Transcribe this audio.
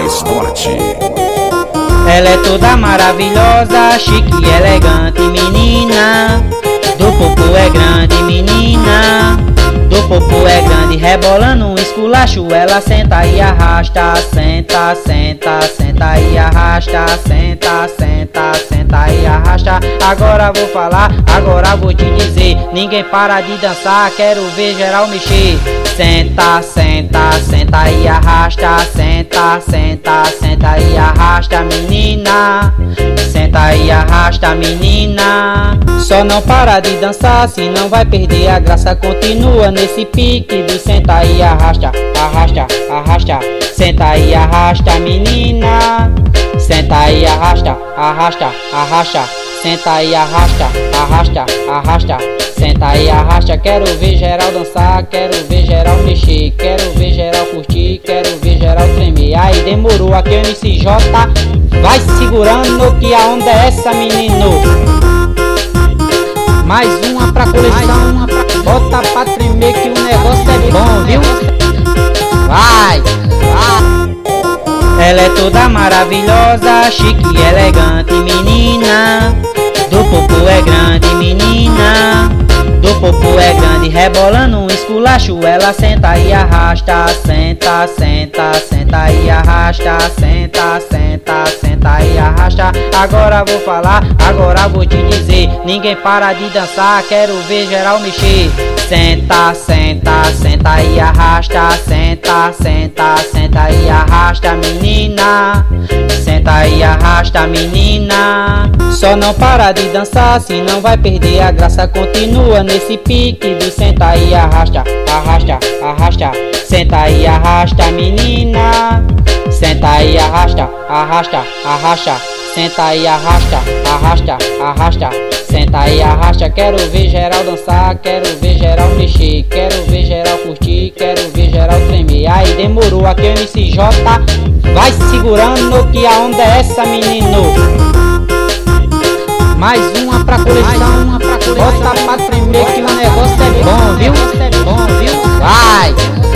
mais forte. Ela é toda maravilhosa, chique e elegante, menina. Do popô é grande, menina. Do popô é grande, rebolando um esculacho. Ela senta e arrasta, senta, senta, senta e arrasta, senta, senta, senta e arrasta. Agora vou falar, agora vou te dizer. Ninguém para de dançar, quero ver geral mexer. Senta, senta, senta e arrasta, senta, senta, senta e arrasta, menina. Senta e arrasta, menina. Só não para de dançar, senão vai perder a graça. Continua nesse pique do senta e arrasta, arrasta, arrasta. Senta e arrasta, menina. Senta e arrasta, arrasta, arrasta. Senta e arrasta, arrasta, arrasta. Senta e arrasta, quero ver geral dançar, quero ver geral mexer, quero ver geral curtir, quero ver geral tremer. Aí demorou, aqui o MCJ vai segurando que a onda é essa, menino. Mais uma pra coleção, bota pra tremer que o negócio é bom, viu? Vai, vai. Ela é toda maravilhosa, chique e elegante, menina. Do popô é grande, menina. Do popô é grande, rebolando um esculacho. Ela senta e arrasta, senta, senta, senta e arrasta, senta, senta, senta e arrasta. Agora vou falar, agora vou te dizer. Ninguém para de dançar, quero ver geral mexer. Senta, senta, senta e arrasta, senta, senta, senta e arrasta, menina. Senta e arrasta, menina. Só não para de dançar, senão vai perder a graça. Continua nesse pique do senta e arrasta, arrasta, arrasta. Senta e arrasta, menina. Senta e arrasta, arrasta, arrasta. Senta e arrasta, arrasta, arrasta. Senta e arrasta, quero ver geral dançar, quero ver geral mexer, quero ver geral curtir, quero ver geral tremer. Aí demorou, aqui o MCJ vai segurando que a onda é essa, menino. Mais uma pra coleção, bota pra tremer que o negócio é bom, viu? Vai!